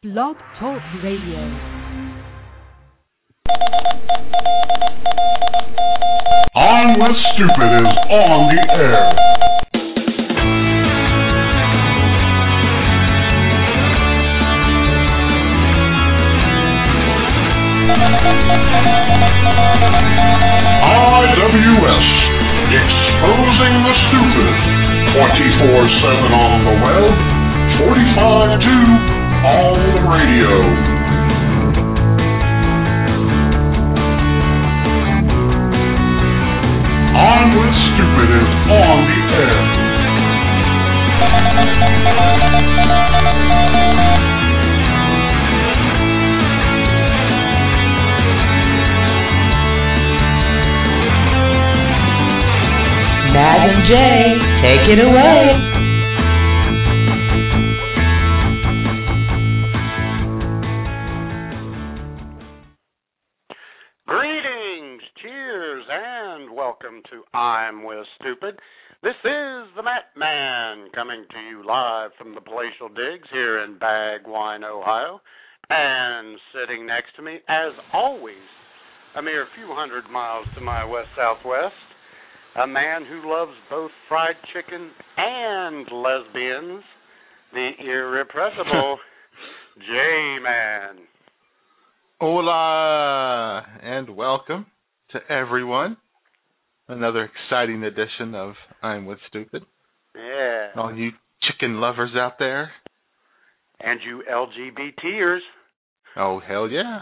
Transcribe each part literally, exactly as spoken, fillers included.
Blog Talk Radio. On with Stupid is on the air. I W S, exposing the stupid. twenty-four seven on the web, forty-five two on the radio. On with Stupid is on the air. Matt and Jay, take it away. Greetings, cheers, and welcome to I'm With Stupid. This is the Matt Man coming to you live from the Palatial Digs here in Bagwine, Ohio. And sitting next to me, as always, a mere few hundred miles to my west-southwest, a man who loves both fried chicken and lesbians, the irrepressible J-Man. Hola, and welcome to everyone. Another exciting edition of I'm With Stupid. Yeah. All you chicken lovers out there. And you L G B T ers. Oh, hell yeah.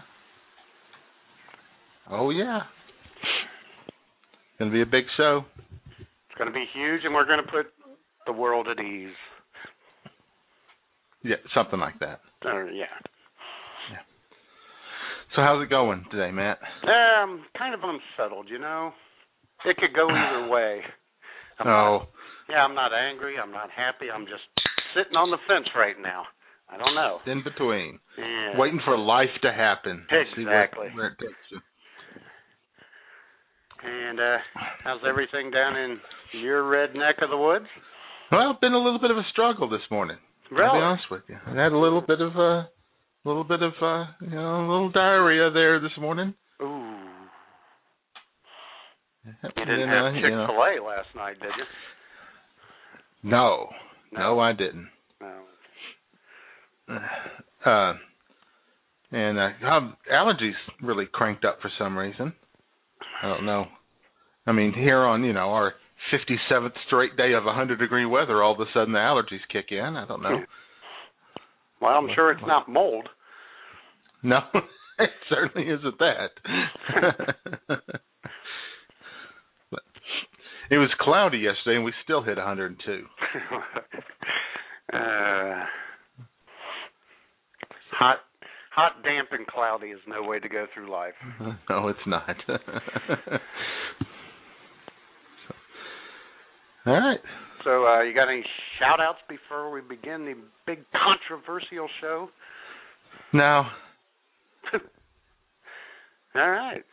Oh, yeah. It's going to be a big show. It's going to be huge, and we're going to put the world at ease. Yeah, something like that. Uh, yeah. Yeah. So how's it going today, Matt? Um, kind of unsettled, you know. It could go either way. I'm oh. Not, yeah, I'm not angry. I'm not happy. I'm just sitting on the fence right now. I don't know. In between. Yeah. Waiting for life to happen. Exactly. See where, where it takes you. And uh, how's everything down in your red neck of the woods? Well, been a little bit of a struggle this morning. Really? I'll be honest with you. I had a little bit of a little bit of uh, you know, a little diarrhea there this morning. Ooh. Yep. You didn't and, have uh, Chick-fil-A you know. last night, did you? No. No, no I didn't. No. Uh, and uh, allergies really cranked up for some reason. I don't know. I mean, here on, you know, our fifty-seventh straight day of one hundred degree weather, all of a sudden the allergies kick in. I don't know. Well, I'm sure it's not mold. No, it certainly isn't that. But it was cloudy yesterday, and we still hit one hundred two. uh, hot, hot, damp, and cloudy is no way to go through life. No, it's not. So, all right. So, uh, you got any shout-outs before we begin the big controversial show? No. All right.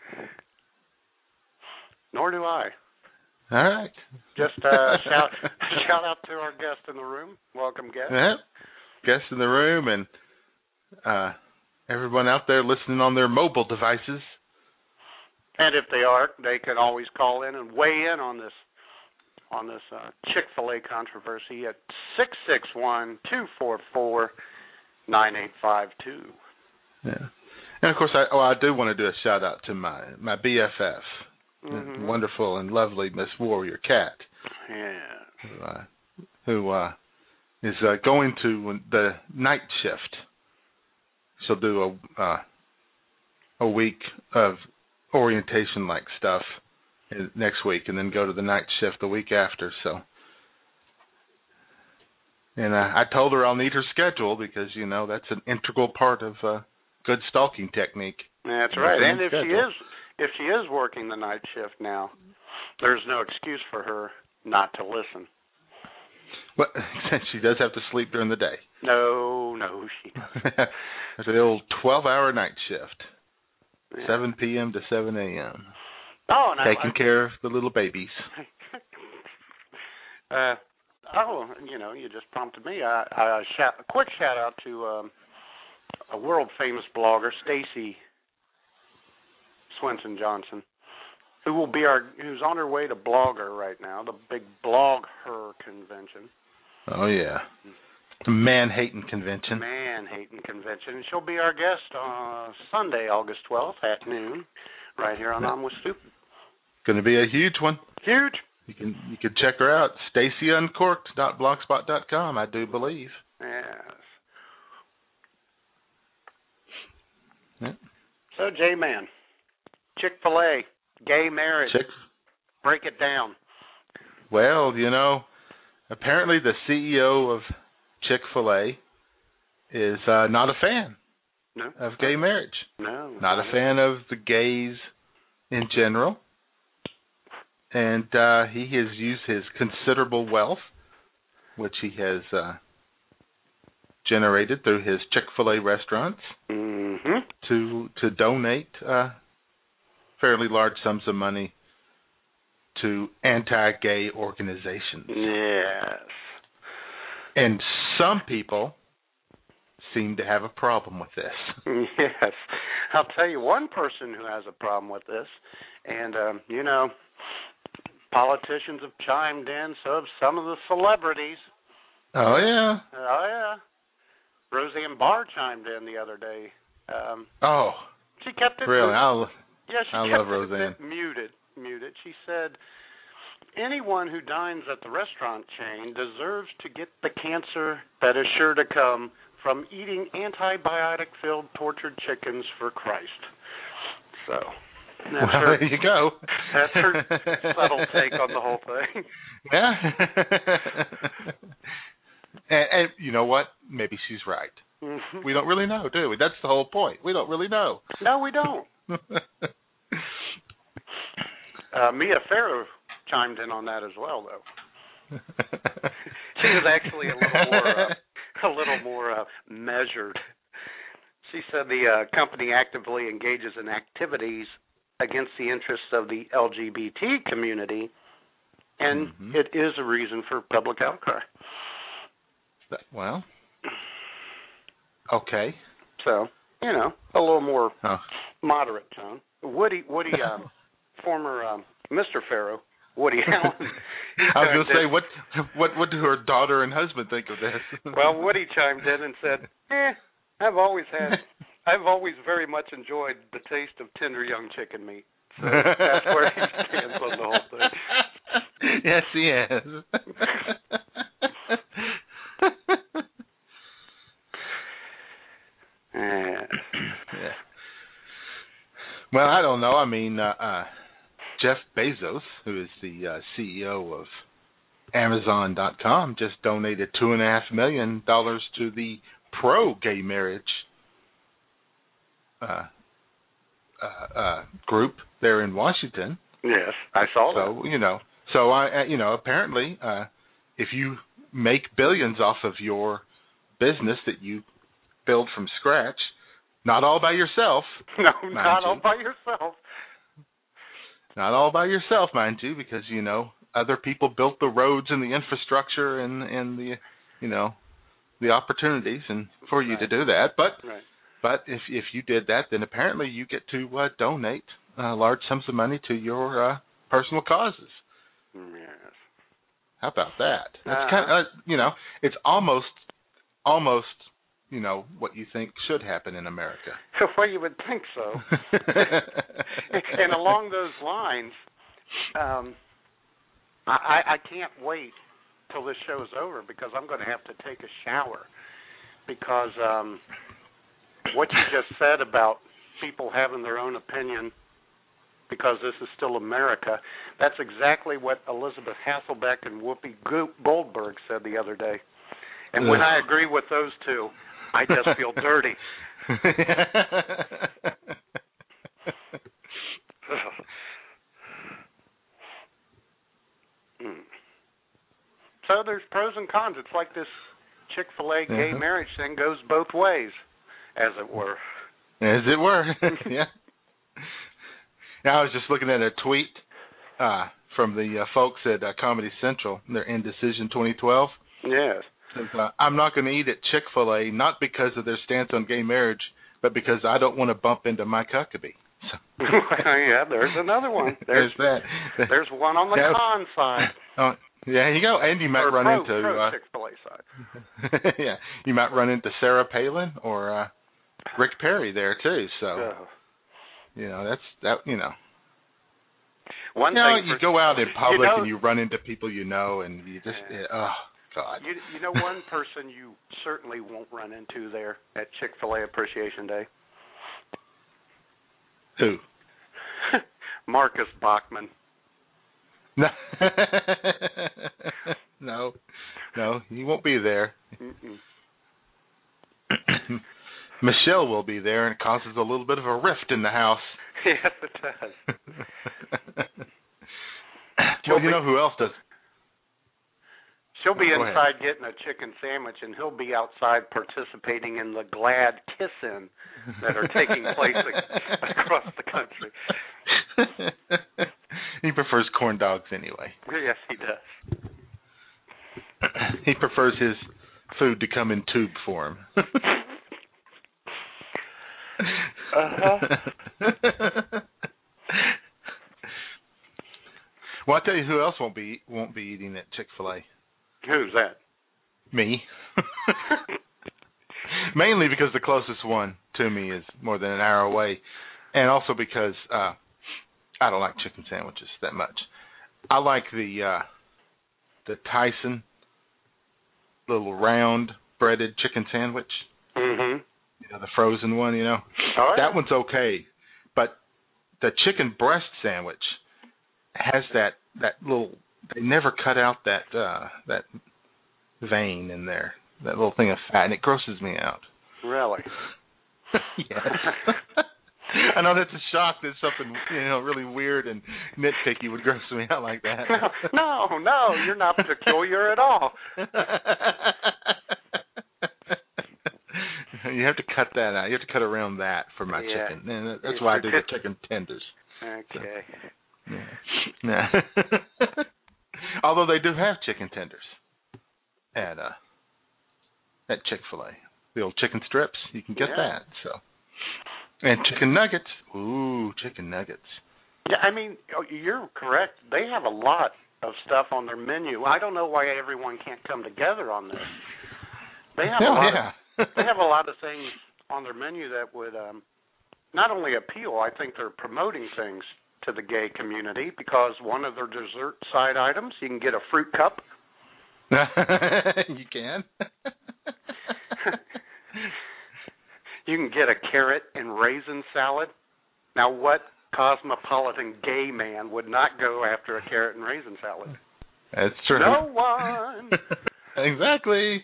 Nor do I. All right. Just uh, shout shout out to our guest in the room. Welcome, guest. Yeah. Guests in the room and uh, everyone out there listening on their mobile devices. And if they are, they can always call in and weigh in on this on this uh, Chick-fil-A controversy at six six one, two four four, nine eight five two. Yeah. And, of course, I, oh, I do want to do a shout-out to my, my B F F, mm-hmm. wonderful and lovely Miss Warrior Cat. Yeah. Who, uh, who uh, is uh, going to the night shift. She'll do a, uh, a week of orientation-like stuff next week and then go to the night shift the week after. So, and uh, I told her I'll need her schedule because, you know, that's an integral part of uh, good stalking technique. That's right. And if schedule. she is if she is working the night shift now, there's no excuse for her not to listen. Well, she does have to sleep during the day. No, no, she doesn't. There's an old twelve-hour night shift, yeah. seven p.m. to seven a.m. Oh, and taking I, care of the little babies. uh, oh, you know, you just prompted me. I, I shout, a quick shout out to um, a world-famous blogger, Stacy Swenson Johnson, who will be our, who's on her way to Blogger right now, the big Blog Her convention. Oh, yeah. The Man-Hating Convention. Man-Hating Convention. And she'll be our guest on Sunday, August twelfth at noon, right here on I'm With Stupid. Going to be a huge one. Huge. You can you can check her out, stacy uncorked dot blogspot dot com, I do believe. Yes. Yeah. So, J-Man, Chick-fil-A, gay marriage. Chick- Break it down. Well, you know, apparently the C E O of Chick-fil-A is uh, not a fan No. of gay marriage. No. Not a fan of the gays in general. And uh, he has used his considerable wealth, which he has uh, generated through his Chick-fil-A restaurants, mm-hmm. to to donate uh, fairly large sums of money to anti-gay organizations. Yes. And some people seem to have a problem with this. Yes. I'll tell you one person who has a problem with this, and, um, you know, politicians have chimed in, so have some of the celebrities. Oh, yeah. Oh, yeah. Roseanne Barr chimed in the other day. Um, oh, she kept it really? muted. I, yeah, she I kept love it Roseanne. A bit muted. Muted. She said, anyone who dines at the restaurant chain deserves to get the cancer that is sure to come from eating antibiotic-filled tortured chickens for Christ. So, that's well, her, there you go. That's her subtle take on the whole thing. Yeah. and, and you know what? Maybe she's right. Mm-hmm. We don't really know, do we? That's the whole point. We don't really know. No, we don't. uh, Mia Farrow chimed in on that as well, though. She was actually a little more, uh, a little more uh, measured. She said the uh, company actively engages in activities against the interests of the L G B T community, and mm-hmm. it is a reason for public outcry. Well, okay. So, you know, a little more oh. moderate tone. Woody, Woody, um, former um, Mister Farrow, Woody Allen. I was going to say, what, what, what do her daughter and husband think of this? Well, Woody chimed in and said, "Eh, I've always had, I've always very much enjoyed the taste of tender young chicken meat." So that's where he stands on the whole thing. Yes, he is. yeah. yeah. Well, I don't know. I mean, uh, uh, Jeff Bezos, who is the uh, C E O of Amazon dot com, just donated two and a half million dollars to the pro-gay marriage uh, uh, uh, group there in Washington. Yes, I saw so, that. you know, so I, you know, apparently, uh, if you make billions off of your business that you build from scratch, not all by yourself. No, not all by yourself. Not all by yourself, mind you, because, you know, other people built the roads and the infrastructure and, and the, you know, the opportunities and for you right. to do that. But right. but if if you did that, then apparently you get to uh, donate uh, large sums of money to your uh, personal causes. Yes. How about that? That's uh, kind of, uh, you know, it's almost almost you know what you think should happen in America. Well, you would think so. And along those lines, um, I, I can't wait till this show's over because I'm going to have to take a shower because um, what you just said about people having their own opinion because this is still America, that's exactly what Elizabeth Hasselbeck and Whoopi Goldberg said the other day. And when I agree with those two, I just feel dirty. So there's pros and cons. It's like this Chick-fil-A gay uh-huh. marriage thing goes both ways, as it were. As it were, yeah. Now, I was just looking at a tweet uh, from the uh, folks at uh, Comedy Central, their Indecision twenty twelve. Yes. Uh, I'm not going to eat at Chick-fil-A, not because of their stance on gay marriage, but because I don't want to bump into Mike Huckabee. So. Yeah, there's another one. There's, there's that. There's one on the yeah. con side. Oh, yeah, you go. And you might or run pro, into pro uh, Chick-fil-A side. yeah, you might run into Sarah Palin or uh, Rick Perry there too. So, oh. you know, that's that. You know. One you know, thing you for, go out in public you know, and you run into people you know, and you just, yeah. oh, God. You, you know one person you certainly won't run into there at Chick-fil-A Appreciation Day? Who? Marcus Bachman. No. no, no, he won't be there. Michelle will be there, and it causes a little bit of a rift in the house. Yes, it does. Well, be, you know who else does? She'll be Go inside ahead. getting a chicken sandwich, and he'll be outside participating in the glad kiss-in that are taking place across the country. He prefers corn dogs anyway. Yes, he does. He prefers his food to come in tube form. Uh-huh. Well, I'll tell you who else won't be won't be eating at Chick-fil-A. Who's that? Me. Mainly because the closest one to me is more than an hour away, and also because uh, I don't like chicken sandwiches that much. I like the uh, the Tyson little round breaded chicken sandwich. Mm-hmm. You know, the frozen one, you know. Oh, yeah. That one's okay. But the chicken breast sandwich has that, that little, they never cut out that uh, that vein in there, that little thing of fat, and it grosses me out. Really? Yes. I know that's a shock that something, you know, really weird and nitpicky would gross me out like that. No, no, no, you're not peculiar at all. You have to cut that out. You have to cut around that for my yeah. chicken. And that's why I do the chicken tenders. Okay. So, yeah. yeah. Although they do have chicken tenders at uh at Chick-fil-A. The old chicken strips, you can get yeah. that. So, and chicken nuggets. Ooh, chicken nuggets. Yeah, I mean, you're correct. They have a lot of stuff on their menu. I don't know why everyone can't come together on this. They have oh, a lot yeah. of they have a lot of things on their menu that would um, not only appeal, I think they're promoting things to the gay community, because one of their dessert side items, you can get a fruit cup. You can. You can get a carrot and raisin salad. Now, what cosmopolitan gay man would not go after a carrot and raisin salad? That's true. No one. Exactly.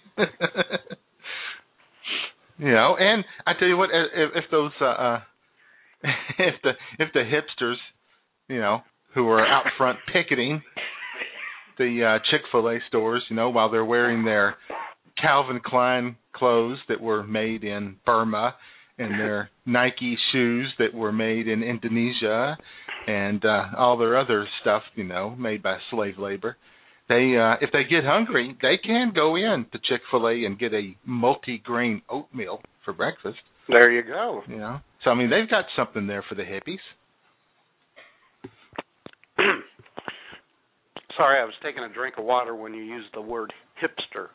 You know, and I tell you what, if, if those, uh, uh, if the if the hipsters, you know, who are out front picketing the uh, Chick-fil-A stores, you know, while they're wearing their Calvin Klein clothes that were made in Burma, and their Nike shoes that were made in Indonesia, and uh, all their other stuff, you know, made by slave labor. They, uh, if they get hungry, they can go in to Chick-fil-A and get a multi-grain oatmeal for breakfast. There you go. You know, so I mean, they've got something there for the hippies. Sorry, I was taking a drink of water when you used the word hipster.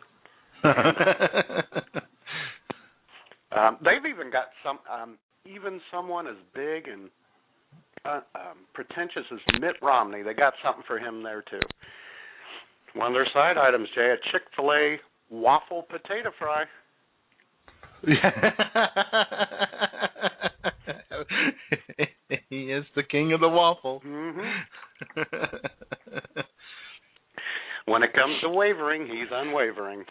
um, they've even got some, um, even someone as big and uh, um, pretentious as Mitt Romney. They got something for him there too. One of their side items, Jay, a Chick-fil-A waffle potato fry. He is the king of the waffle. Mm-hmm. When it comes to wavering, he's unwavering.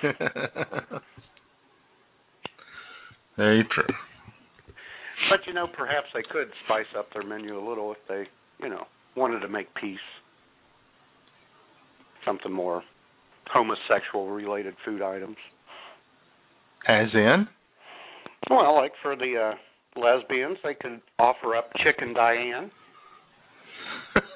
Very true. But, you know, perhaps they could spice up their menu a little if they, you know, wanted to make peace. Something more homosexual-related food items. As in? Well, like for the uh, lesbians, they could offer up Chicken Diane.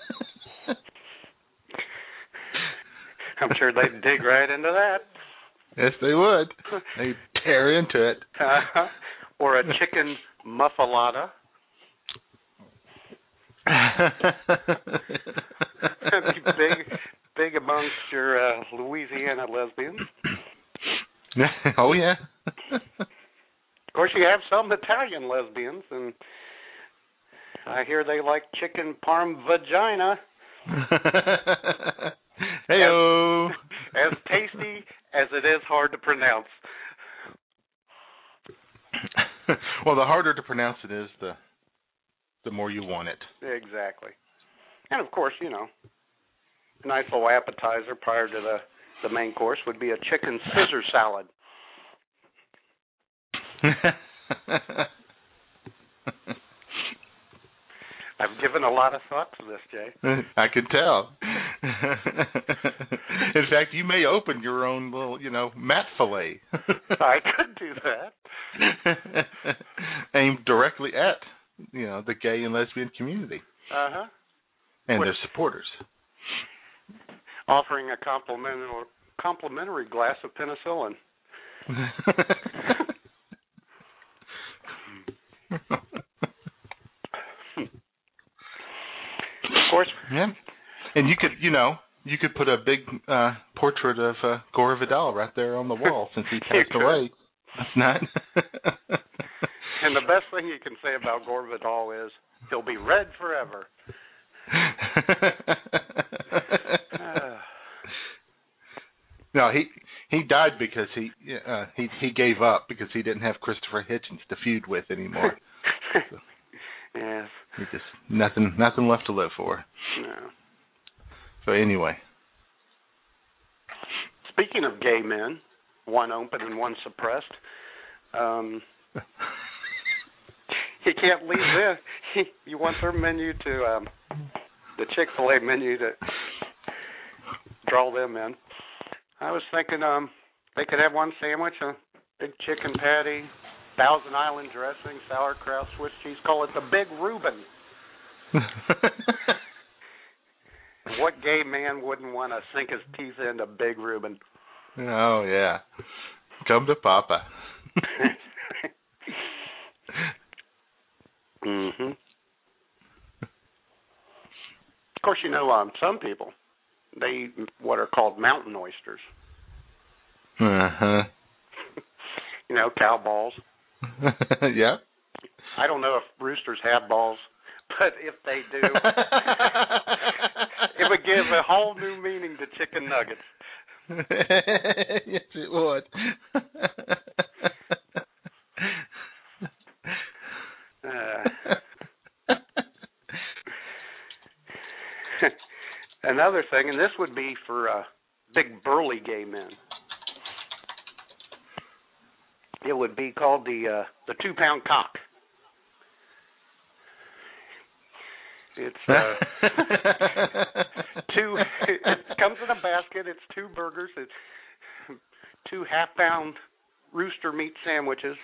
I'm sure they'd dig right into that. Yes, they would. They tear into it. Uh, or a chicken muffalata. That'd be big, big amongst your uh, Louisiana lesbians. Oh, yeah. Of course, you have some Italian lesbians, and I hear they like chicken parm vagina. Hey-o. As, as tasty as it is hard to pronounce. Well, the harder to pronounce it is, the the more you want it. Exactly. And, of course, you know, a nice little appetizer prior to the, the main course would be a chicken Caesar salad. I've given a lot of thought to this, Jay. I can tell. In fact, you may open your own little, you know, mat fillet. I could do that. Aimed directly at, you know, the gay and lesbian community. Uh-huh. And With, their supporters. Offering a complimentary, complimentary glass of penicillin. Of course. Yeah. And you could, you know, you could put a big uh, portrait of uh, Gore Vidal right there on the wall since he passed away. That's not. And the best thing you can say about Gore Vidal is he'll be red forever. No, he he died because he uh, he he gave up because he didn't have Christopher Hitchens to feud with anymore. So, yes. he just nothing nothing left to live for. No. So anyway. Speaking of gay men, one open and one suppressed, um, you can't leave this. You want their menu to, um, the Chick-fil-A menu to draw them in. I was thinking um, they could have one sandwich, a big chicken patty, Thousand Island dressing, sauerkraut, Swiss cheese. Call it the Big Reuben. What gay man wouldn't want to sink his teeth into Big Reuben? Oh, yeah. Come to Papa. Mm-hmm. Of course, you know, um, some people, they eat what are called mountain oysters. Uh-huh. You know, cow balls. Yeah. I don't know if roosters have balls, but if they do, it would give a whole new meaning to chicken nuggets. Yes, it would. uh, another thing, and this would be for uh, big burly gay men. It would be called the uh, the two pound cock. It's uh, two. It comes in a basket. It's two burgers. It's two half pound rooster meat sandwiches.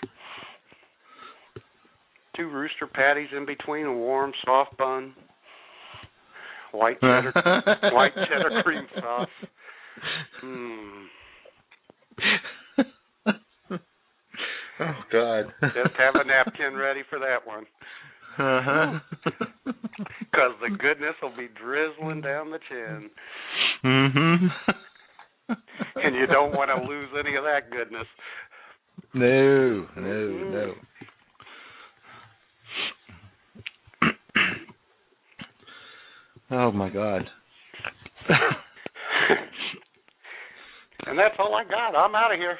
Two rooster patties in between, a warm soft bun. White cheddar, white cheddar cream sauce. Mm. Oh, God. Just have a napkin ready for that one. Uh-huh. Because the goodness will be drizzling down the chin. Mm-hmm. And you don't want to lose any of that goodness. No, no, no. Oh, my God. And that's all I got. I'm out of here.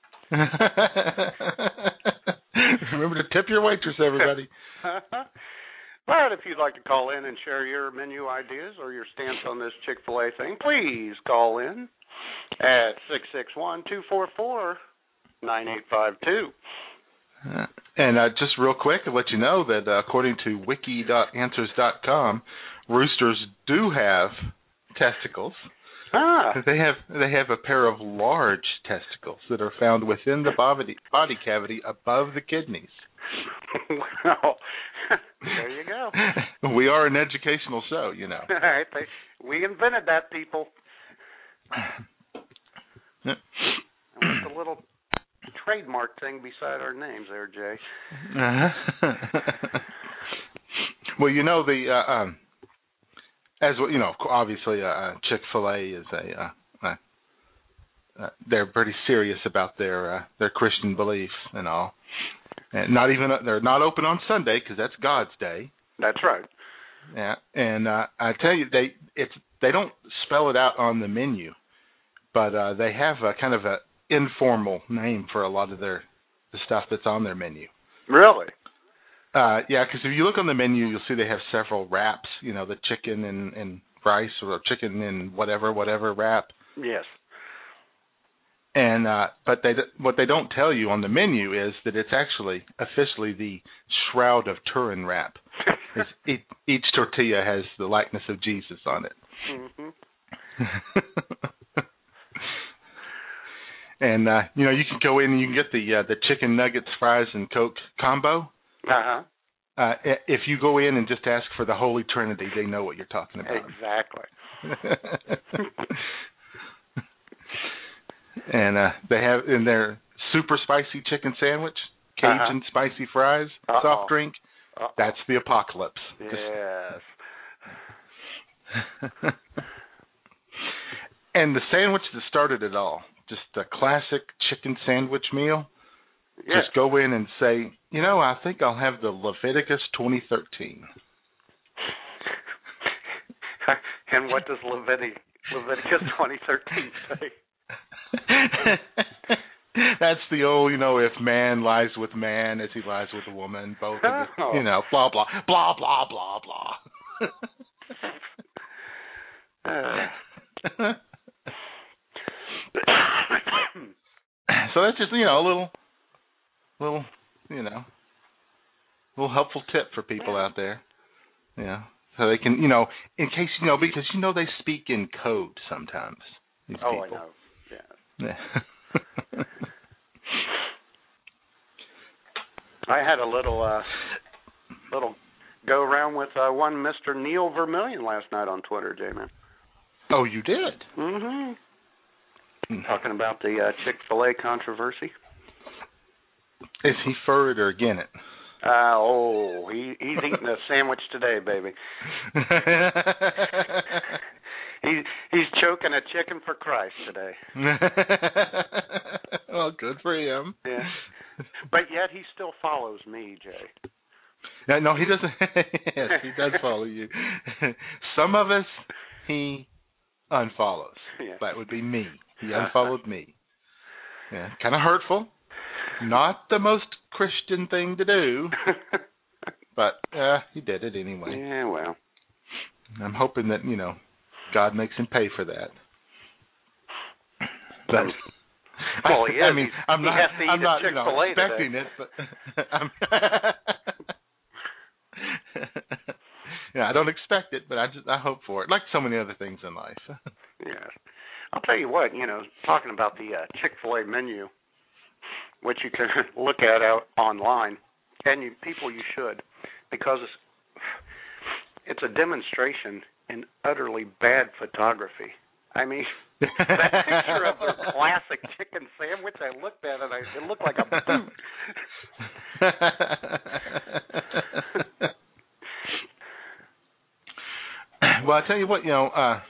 Remember to tip your waitress, everybody. But if you'd like to call in and share your menu ideas or your stance on this Chick-fil-A thing, please call in at six six one, two four four, nine eight five two. Uh, and uh, just real quick, I'll let you know that uh, according to wiki dot answers dot com, roosters do have testicles. Ah. They have they have a pair of large testicles that are found within the body body cavity above the kidneys. Well, there you go. We are an educational show, you know. All right, we invented that, people. Yeah. I went a little trademark thing beside our names there, Jay. Uh-huh. Well, you know, the uh, um, as well, you know, obviously, uh, Chick-fil-A is a uh, uh, uh, they're pretty serious about their uh, their Christian beliefs and all, and not even they're not open on Sunday because that's God's day. That's right. Yeah, and uh, I tell you, they it's they don't spell it out on the menu, but uh, they have a kind of a informal name for a lot of their the stuff that's on their menu. Really? Uh, yeah, because if you look on the menu, you'll see they have several wraps. You know, the chicken and, and rice or chicken and whatever, whatever wrap. Yes. And uh, but they what they don't tell you on the menu is that it's actually officially the Shroud of Turin wrap. each, each tortilla has the likeness of Jesus on it. Mm-hmm. And uh, you know, you can go in and you can get the uh, the chicken nuggets, fries, and Coke combo. Uh-huh. Uh, if you go in and just ask for the Holy Trinity, they know what you're talking about. Exactly. And uh, they have in their super spicy chicken sandwich, Cajun uh-huh. spicy fries, Uh-oh. soft drink. Uh-oh. That's the apocalypse. Yes. And the sandwich that started it all, just a classic chicken sandwich meal. Yes. Just go in and say, you know, I think I'll have the Leviticus twenty thirteen. And what does Levitic, Leviticus twenty thirteen say? That's the old, you know, if man lies with man as he lies with a woman, both of the, oh. you know, blah, blah, blah, blah, blah, blah. uh. So that's just, you know, a little, little, you know, little helpful tip for people out there. Yeah. So they can, you know, in case, you know, because, you know, they speak in code sometimes. These oh, people. I know. Yeah. Yeah. I had a little, uh, little go around with uh, one Mister Neil Vermillion last night on Twitter, J-Man. Oh, you did? Mm-hmm. Talking about the uh, Chick-fil-A controversy. Is he for it or against it? Uh, oh, he, he's eating a sandwich today, baby. he, he's choking a chicken for Christ today. Well, good for him. Yeah. But yet he still follows me, Jay. No, no, he doesn't. Yes, he does follow you. Some of us, he unfollows. Yeah. That would be me. He unfollowed me. Yeah, kind of hurtful. Not the most Christian thing to do, but uh, he did it anyway. Yeah, well. I'm hoping that, you know, God makes him pay for that. But, well, he is. I mean, He's, I'm not, he has to eat I'm not Chick-fil-A you know, expecting today. it, but I'm yeah, I don't expect it, but I just I hope for it, like so many other things in life. Yeah. I'll tell you what, you know, talking about the uh, Chick-fil-A menu, which you can look at out online, and you, people you should, because it's, it's a demonstration in utterly bad photography. I mean, that picture of their classic chicken sandwich, I looked at it, I, it looked like a boot. Well, I tell you what, you know, uh,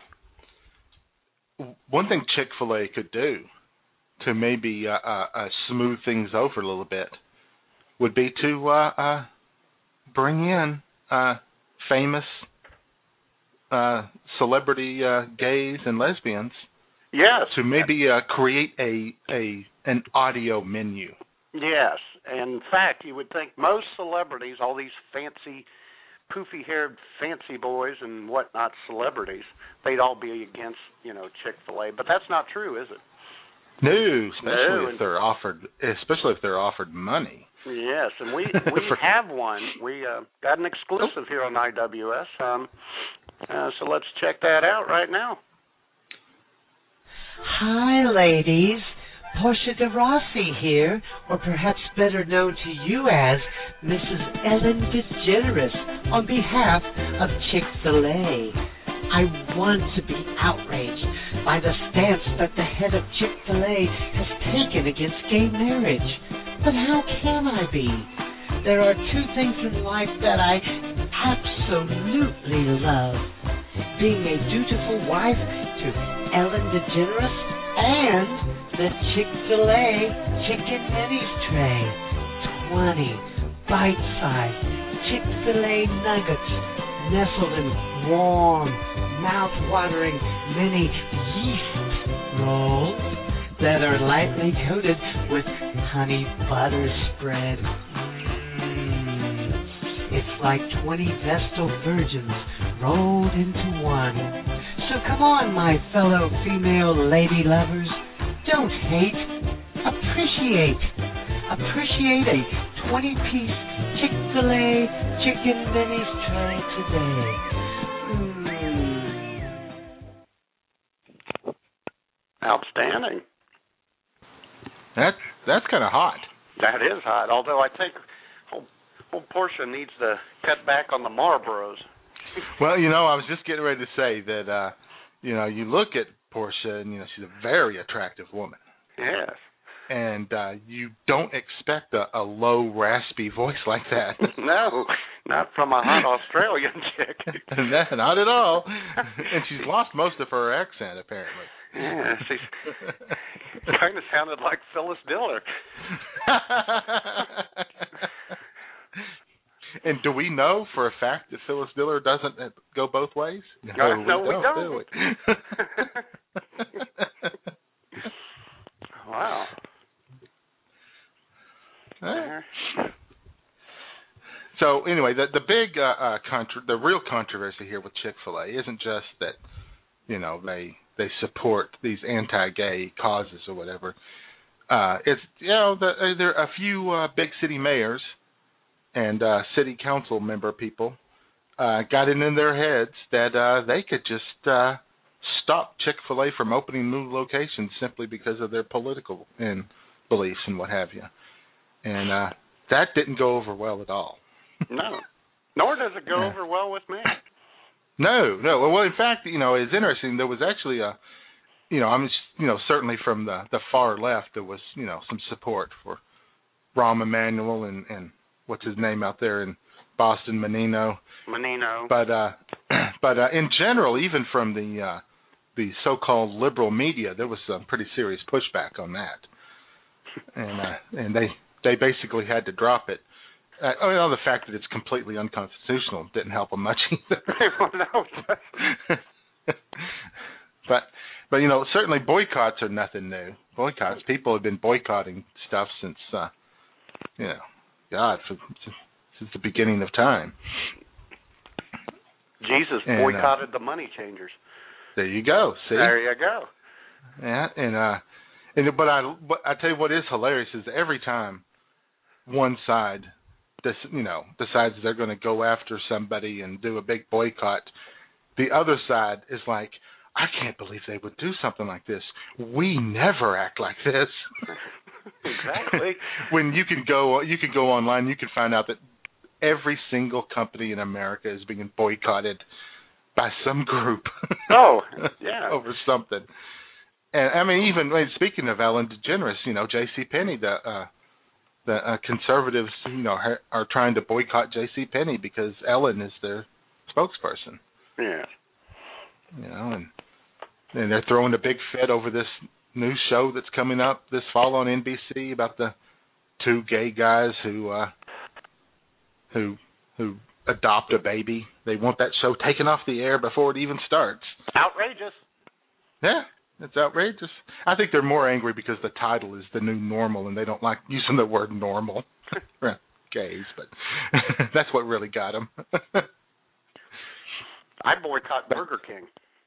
one thing Chick-fil-A could do to maybe uh, uh, uh, smooth things over a little bit would be to uh, uh, bring in uh, famous uh, celebrity uh, gays and lesbians. Yes. To maybe uh, create a a an audio menu. Yes. In fact, you would think most celebrities, all these fancy, poofy-haired fancy boys and whatnot celebrities, they'd all be against, you know, Chick-fil-A. But that's not true, is it? No, especially no. if they're offered, especially if they're offered money. Yes, and we we have one. We uh, got an exclusive here on I W S. Um, uh, so let's check that out right now. Hi, ladies. Portia de Rossi here, or perhaps better known to you as Missus Ellen DeGeneres, on behalf of Chick-fil-A. I want to be outraged by the stance that the head of Chick-fil-A has taken against gay marriage. But how can I be? There are two things in life that I absolutely love. Being a dutiful wife to Ellen DeGeneres and the Chick-fil-A Chicken Minis tray. twenty bite-sized Chick-fil-A nuggets nestled in warm, mouth-watering mini yeast rolls that are lightly coated with honey butter spread. Mm. It's like twenty Vestal virgins rolled into one. So come on, my fellow female lady lovers. Don't hate. Appreciate. Appreciate a twenty-piece Chick-fil-A Chicken Minis tray today. Mm. Outstanding. That's that's kind of hot. That is hot. Although I think old, old Portia needs to cut back on the Marlboros. Well, you know, I was just getting ready to say that, uh, you know, you look at Portia, and, you know, she's a very attractive woman. Yes. And uh, you don't expect a, a low, raspy voice like that. No, not from a hot Australian chick. No, not at all. And she's lost most of her accent, apparently. Yeah, she's kind of sounded like Phyllis Diller. And do we know for a fact that Phyllis Diller doesn't go both ways? No, no we, we don't. Do we? Wow. Right. So anyway, the the big uh, uh, contra- the real controversy here with Chick-fil-A isn't just that, you know, they they support these anti-gay causes or whatever. Uh, it's you know the, there are a few uh, big city mayors and uh, city council member people uh, got it in their heads that uh, they could just uh, stop Chick-fil-A from opening new locations simply because of their political and beliefs and what have you. And uh, that didn't go over well at all. No. Nor does it go over well with me. No, no. Well, in fact, you know, it's interesting. There was actually a, you know, I mean, you know, certainly from the, the far left, there was, you know, some support for Rahm Emanuel and, and what's his name out there in Boston, Menino. Menino. But uh, but uh, in general, even from the uh, the so-called liberal media, there was some pretty serious pushback on that, and uh, and they they basically had to drop it. Uh, oh, you know, the fact that it's completely unconstitutional didn't help them much either. Well, no. but but you know, certainly boycotts are nothing new. Boycotts, people have been boycotting stuff since uh, you know, God, for, since the beginning of time. Jesus and, boycotted uh, the money changers. There you go. See, there you go. Yeah, and uh, and but I but I tell you what is hilarious is every time one side, this you know, decides they're going to go after somebody and do a big boycott, the other side is like, I can't believe they would do something like this. We never act like this. Exactly. When you can go, you can go online, you can find out that every single company in America is being boycotted by some group. Oh, yeah. Over something. And I mean, even I mean, speaking of Ellen DeGeneres, you know, J C Penney, the uh, the uh, conservatives, you know, are, are trying to boycott J C Penney because Ellen is their spokesperson. Yeah. You know, and and they're throwing a big fit over this new show that's coming up this fall on N B C about the two gay guys who uh, who who adopt a baby. They want that show taken off the air before it even starts. Outrageous. Yeah, it's outrageous. I think they're more angry because the title is The New Normal and they don't like using the word normal. Gays, but that's what really got them. I boycott Burger King.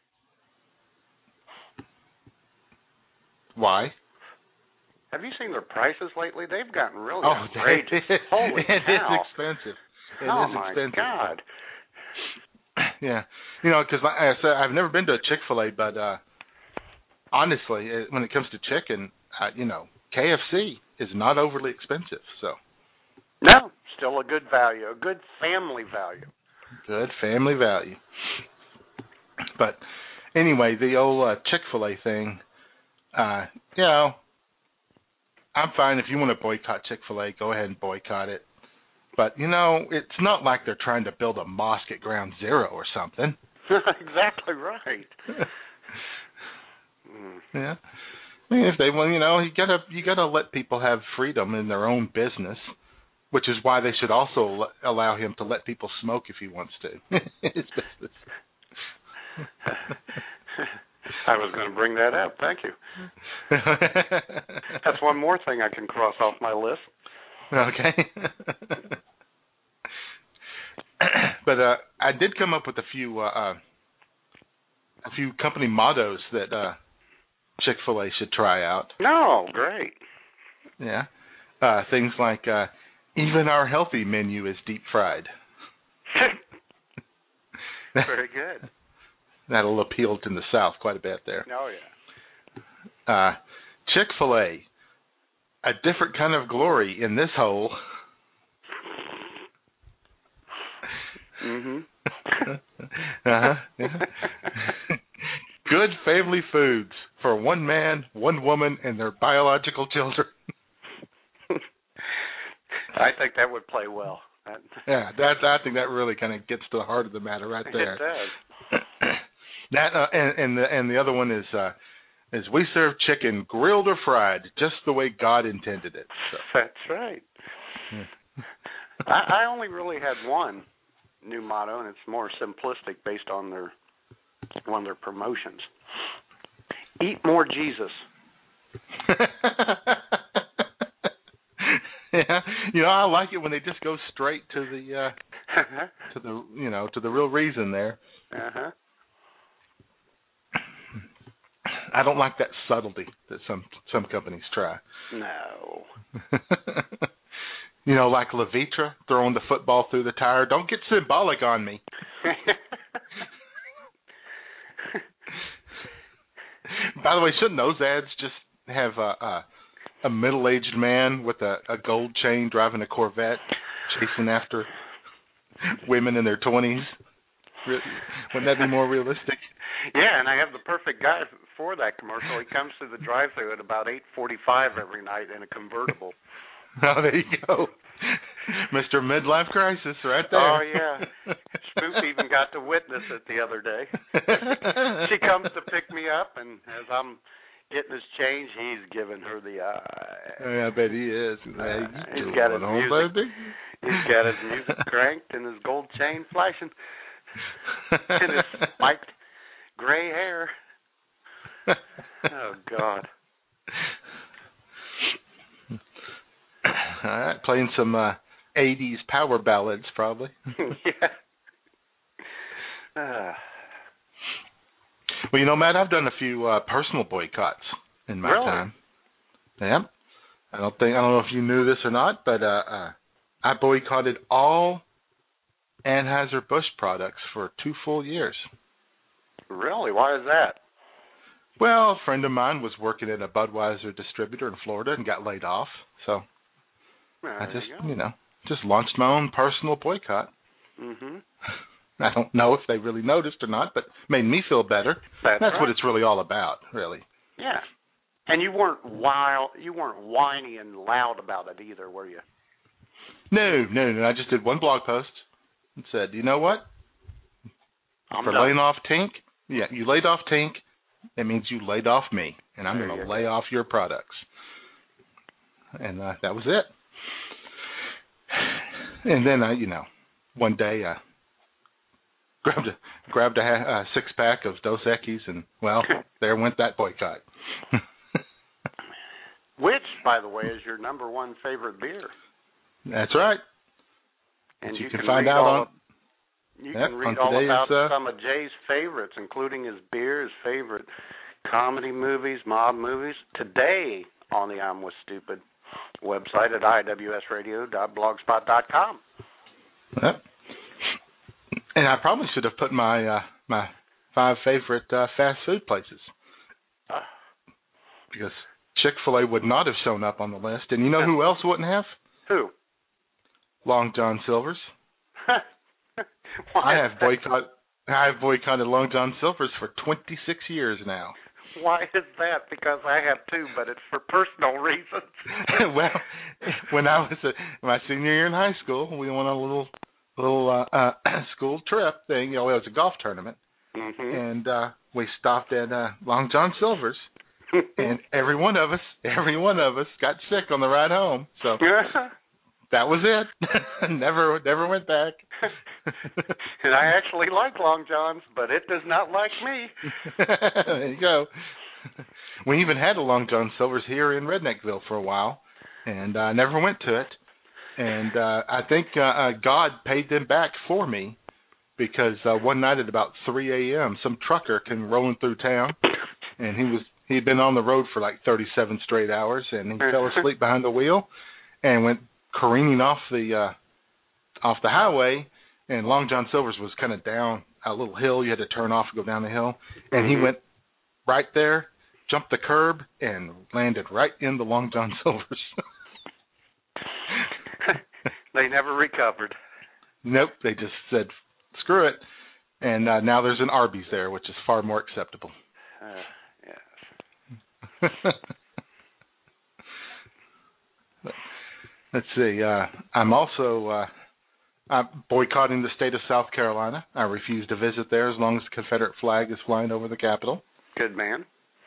Why? Have you seen their prices lately? They've gotten really oh, outrageous. It, Holy it cow. is expensive. It oh, is my expensive. God. Yeah. You know, because like I said, I've never been to a Chick-fil-A, but uh, honestly, when it comes to chicken, uh, you know, K F C is not overly expensive. So. No, still a good value, a good family value. Good family value. But anyway, the old uh, Chick-fil-A thing, uh, you know, I'm fine. If you want to boycott Chick-fil-A, go ahead and boycott it. But, you know, it's not like they're trying to build a mosque at Ground Zero or something. Exactly right. mm. Yeah. I mean, if they want, you know, you gotta you gotta let people have freedom in their own business, which is why they should also allow him to let people smoke if he wants to. His business. I was going to bring that up. Thank you. That's one more thing I can cross off my list. Okay. But uh, I did come up with a few uh, uh, a few company mottos that uh, Chick-fil-A should try out. No, great. Yeah. Uh, things like, uh, even our healthy menu is deep fried. Very good. That'll appeal to the South quite a bit there. Oh, yeah. Uh, Chick-fil-A, a different kind of glory in this hole. Mm-hmm. uh-huh. Yeah. Good family foods for one man, one woman, and their biological children. I think that would play well. Yeah, that I think that really kind of gets to the heart of the matter right there. It does. That uh, and and the and the other one is uh, is we serve chicken grilled or fried just the way God intended it. So. That's right. Yeah. I, I only really had one new motto, and it's more simplistic based on their one of their promotions. Eat more Jesus. Yeah, you know, I like it when they just go straight to the uh, to the you know to the real reason there. Uh-huh. I don't like that subtlety that some some companies try. No. You know, like Levitra throwing the football through the tire. Don't get symbolic on me. By the way, shouldn't those ads just have a, a, a middle-aged man with a, a gold chain driving a Corvette chasing after women in their twenties? Wouldn't that be more realistic? Yeah, and I have the perfect guy for that commercial. He comes through the drive-thru at about eight forty-five every night in a convertible. Oh, there you go. Mister Midlife Crisis right there. Oh, yeah. Spook even got to witness it the other day. She comes to pick me up, and as I'm getting his change, he's giving her the eye. Yeah, I bet he is. Uh, he's got his music. Baby? He's got his music cranked and his gold chain flashing. And his spiked gray hair. Oh, God. All right, playing some uh, eighties power ballads, probably. Yeah. Uh. Well, you know, Matt, I've done a few uh, personal boycotts in my really? time. Yeah. I don't think I don't know if you knew this or not, but uh, uh, I boycotted all Anheuser-Busch products for two full years. Really? Why is that? Well, a friend of mine was working at a Budweiser distributor in Florida and got laid off, so there I just, you, you know, just launched my own personal boycott. Mm-hmm. I don't know if they really noticed or not, but made me feel better. That's, That's right. what it's really all about, really. Yeah. And you weren't wild, you weren't whiny and loud about it either, were you? No, no, no. I just did one blog post and said, you know what? I'm For done. laying off Tink, yeah, you laid off Tink, it means you laid off me, and I'm There going you to go. lay off your products. And uh, that was it. And then, I, you know, one day I grabbed a, grabbed a, a six-pack of Dos Equis, and, well, there went that boycott. Which, by the way, is your number one favorite beer. That's right. And you, you can, can find read out all on... of, You Yep, can read on all today's, about uh, some of Jay's favorites, including his beer, his favorite comedy movies, mob movies, today on the I'm With Stupid website at i w s radio dot blogspot dot com. Yep. And I probably should have put my uh, my five favorite uh, fast food places. Uh, Because Chick-fil-A would not have shown up on the list. And you know who else wouldn't have? who? Long John Silver's. Why I have boycott. I've boycotted Long John Silver's for twenty-six years now. Why is that? Because I have too, but it's for personal reasons. Well, when I was a, my senior year in high school, we went on a little little uh, uh, school trip thing. You know, it was a golf tournament, mm-hmm. and uh, we stopped at uh, Long John Silver's, and every one of us, every one of us got sick on the ride home. So that was it. never, never went back. And I actually like Long John's, but it does not like me. There you go. We even had a Long John Silver's here in Redneckville for a while, and I uh, never went to it. And uh, I think uh, uh, God paid them back for me, because uh, one night at about three a.m., some trucker came rolling through town, and he was he had been on the road for like thirty-seven straight hours, and he fell asleep behind the wheel and went careening off the uh, off the highway. And Long John Silver's was kind of down a little hill. You had to turn off and go down the hill. And he went right there, jumped the curb, and landed right in the Long John Silver's. They never recovered. Nope. They just said, screw it. And uh, now there's an Arby's there, which is far more acceptable. Uh, yes. Let's see. Uh, I'm also... Uh, I'm boycotting the state of South Carolina. I refuse to visit there as long as the Confederate flag is flying over the Capitol. Good man.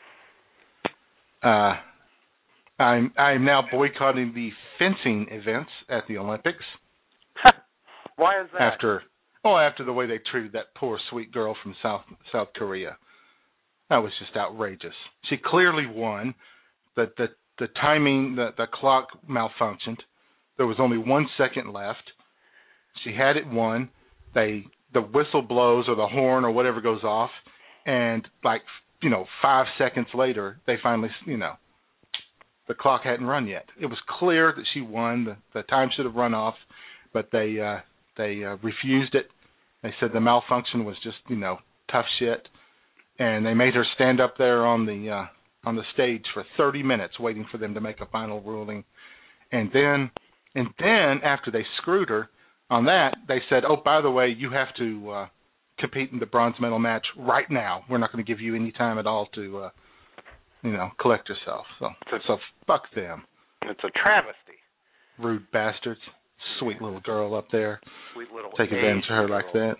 Uh, I'm I'm now boycotting the fencing events at the Olympics. Why is that? After oh, after the way they treated that poor sweet girl from South South Korea. That was just outrageous. She clearly won. The the the timing, the the clock malfunctioned. There was only one second left. She had it won. They the whistle blows or the horn or whatever goes off, and like you know five seconds later they finally you know the clock hadn't run yet. It was clear that she won. The, the time should have run off, but they uh, they uh, refused it. They said the malfunction was just you know tough shit, and they made her stand up there on the uh, on the stage for thirty minutes waiting for them to make a final ruling, and then and then after they screwed her on that, they said, oh, by the way, you have to uh, compete in the bronze medal match right now. We're not going to give you any time at all to, uh, you know, collect yourself. So, so fuck them. It's a travesty. Rude bastards. Sweet little girl up there. Sweet little Take advantage of her girl. like that.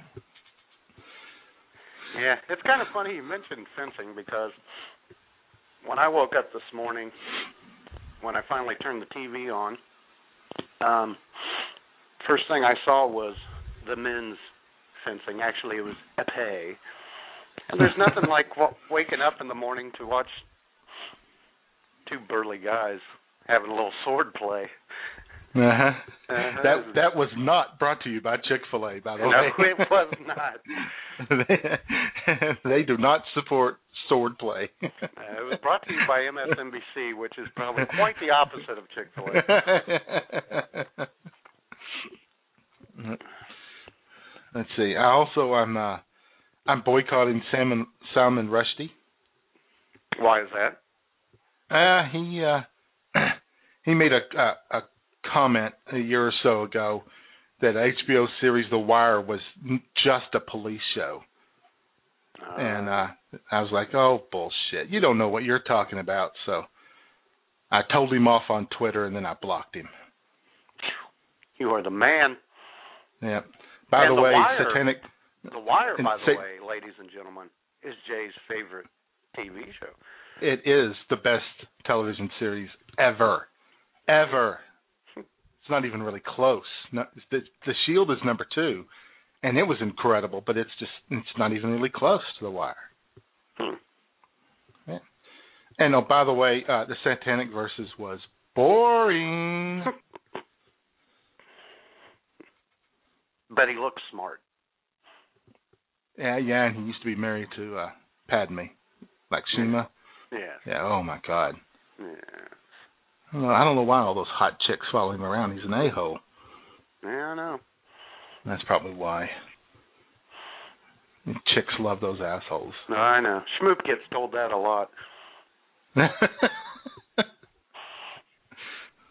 Yeah, it's kind of funny you mentioned fencing, because when I woke up this morning, when I finally turned the T V on, um, first thing I saw was the men's fencing. Actually, it was épée. And there's nothing like w- waking up in the morning to watch two burly guys having a little sword play. Uh-huh. Uh-huh. That that was not brought to you by Chick-fil-A, by the no, way. No, it was not. they, they do not support sword play. uh, it was brought to you by M S N B C, which is probably quite the opposite of Chick-fil-A. Let's see. I also I'm uh, I'm boycotting Salman Salman Rushdie. Why is that? Uh, he uh, he made a, a a comment a year or so ago that H B O series The Wire was just a police show, uh, and uh, I was like, oh bullshit! You don't know what you're talking about. So I told him off on Twitter, and then I blocked him. You are the man. Yeah. By and the, the way, Wire, Satanic. The Wire, by the sa- way, ladies and gentlemen, is Jay's favorite T V show. It is the best television series ever, ever. It's not even really close. No, the, the Shield is number two, and it was incredible, but it's just it's not even really close to The Wire. Hmm. Yeah. And oh, by the way, uh, the Satanic Versus was boring. But he looks smart. Yeah, yeah, and he used to be married to uh, Padme, like Shima. Yeah. Yeah. Oh my God. Yeah. I don't know, I don't know why all those hot chicks follow him around. He's an a-hole. Yeah, I know. That's probably why. Chicks love those assholes. No, I know. Schmoop gets told that a lot.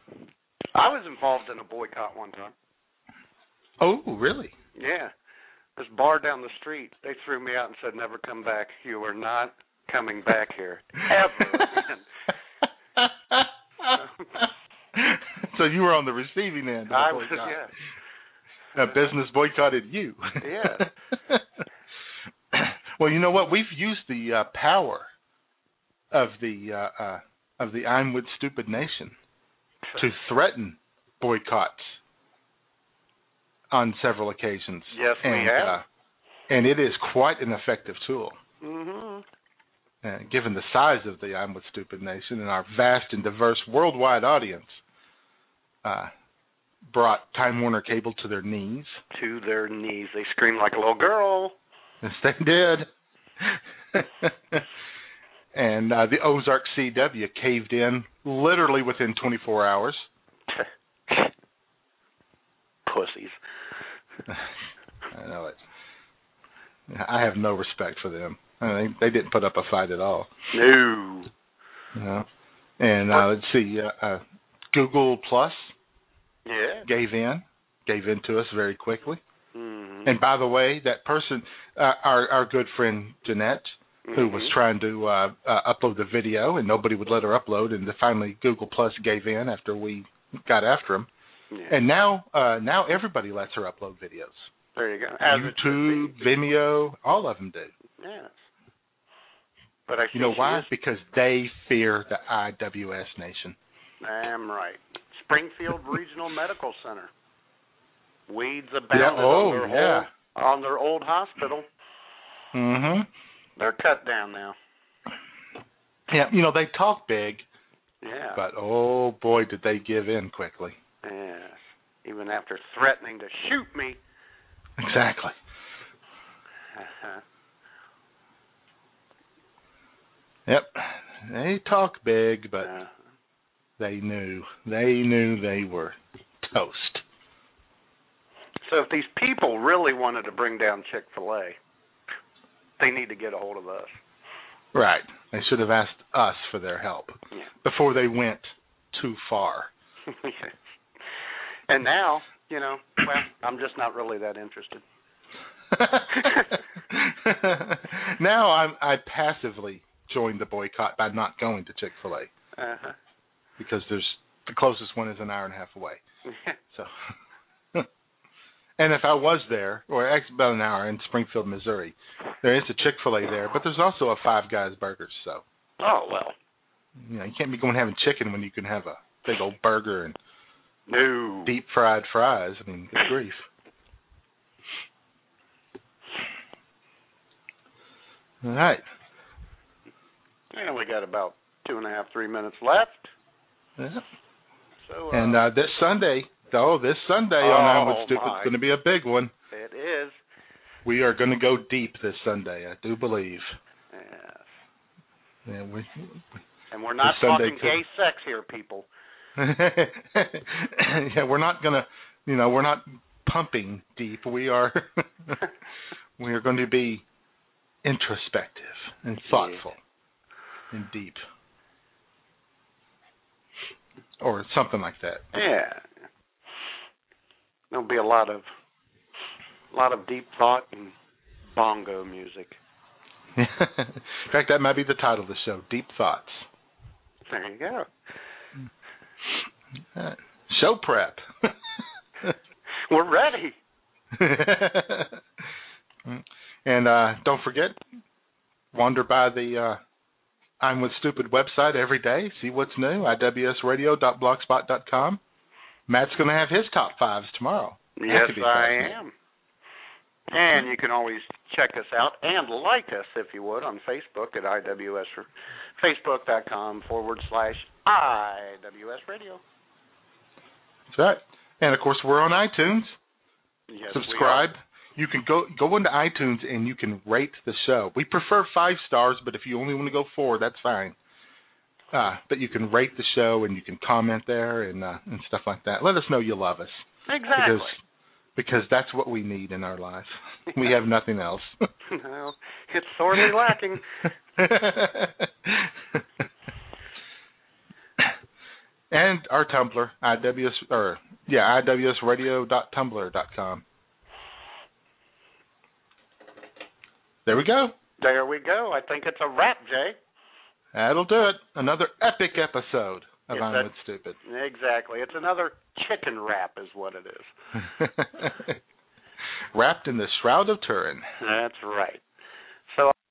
I was involved in a boycott one time. Oh, really? Yeah. this bar down the street, they threw me out and said, never come back. You are not coming back here ever again. So you were on the receiving end. Of the I was, boycott. yeah. A business boycotted you. Yeah. Well, you know what? We've used the uh, power of the uh, uh, of the I'm with Stupid Nation to threaten boycotts on several occasions. Yes, and, we have. Uh, and it is quite an effective tool. Mm-hmm. Uh, given the size of the I'm with Stupid Nation and our vast and diverse worldwide audience, uh, brought Time Warner Cable to their knees. To their knees. They screamed like a little girl. Yes, they did. And uh, the Ozark C W caved in literally within twenty-four hours. Pussies. I know it. I have no respect for them. I mean, they, they didn't put up a fight at all. No. You know? And uh, let's see, uh, uh, Google Plus Yeah. gave in, gave in to us very quickly. Mm-hmm. And by the way, that person, uh, our our good friend Jeanette, mm-hmm. who was trying to uh, uh, upload the video and nobody would let her upload, and finally Google Plus gave in after we got after him. Yeah. And now, uh, now everybody lets her upload videos. There you go. As YouTube, Vimeo, all of them do. Yes. But I You know why? Is, because they fear the I W S Nation. Damn right. Springfield Regional Medical Center. Weeds abounded Yeah, oh, on, their yeah. old, on their old hospital. Mm-hmm. They're cut down now. Yeah, you know, they talk big, Yeah. but oh boy, did they give in quickly. Yes. Even after threatening to shoot me. Exactly. Uh-huh. Yep. They talk big, but Uh, they knew. They knew they were toast. so if these people really wanted to bring down Chick-fil-A, they need to get a hold of us. Right. They should have asked us for their help Yeah. before they went too far. And now, you know, well, I'm just not really that interested. Now I'm, I passively joined the boycott by not going to Chick-fil-A Uh-huh. because there's the closest one is an hour and a half away. So, and if I was there, or actually about an hour in Springfield, Missouri, there is a Chick-fil-A there, but there's also a Five Guys Burgers. So, Oh, well. you know, you can't be going having chicken when you can have a big old burger and No. deep fried fries. I mean, good grief. All right. And we got about two and a half, three minutes left. Yeah. So, uh, And uh, this Sunday, oh, this Sunday Oh, on I'm with Stupid my. is going to be a big one. it is. We are going to go deep this Sunday, I do believe. Yes. Yeah, we, And we're not This Sunday talking too. gay sex here, people. yeah, we're not going to, you know, we're not pumping deep. We are, we are going to be introspective and thoughtful Yeah. and deep, or something like that. Yeah. There'll be a lot of, a lot of deep thought and bongo music. In fact, that might be the title of the show, Deep Thoughts. There you go. Uh, show prep. We're ready. And uh, don't forget, wander by the uh, I'm with Stupid website every day. See what's new. I W S radio dot blogspot dot com. Matt's going to have his top fives tomorrow. That Yes, could be I fascinating. am. And you can always check us out and like us, if you would, on Facebook at I W S, facebook.com forward slash I W S radio. That's right. And, of course, we're on iTunes. Yes, Subscribe. You can go go into iTunes and you can rate the show. We prefer five stars, but if you only want to go four, that's fine. Uh, but you can rate the show and you can comment there and uh, and stuff like that. Let us know you love us. Exactly. Because, because that's what we need in our life. We have nothing else. No, it's sorely lacking. And our Tumblr, I W S or yeah, I W S radio dot tumblr dot com. there we go. There we go. I think it's a wrap, Jay. That'll do it. Another epic episode of It's I'm a- With Stupid. Exactly. It's another chicken wrap is what it is. Wrapped in the Shroud of Turin. That's right. So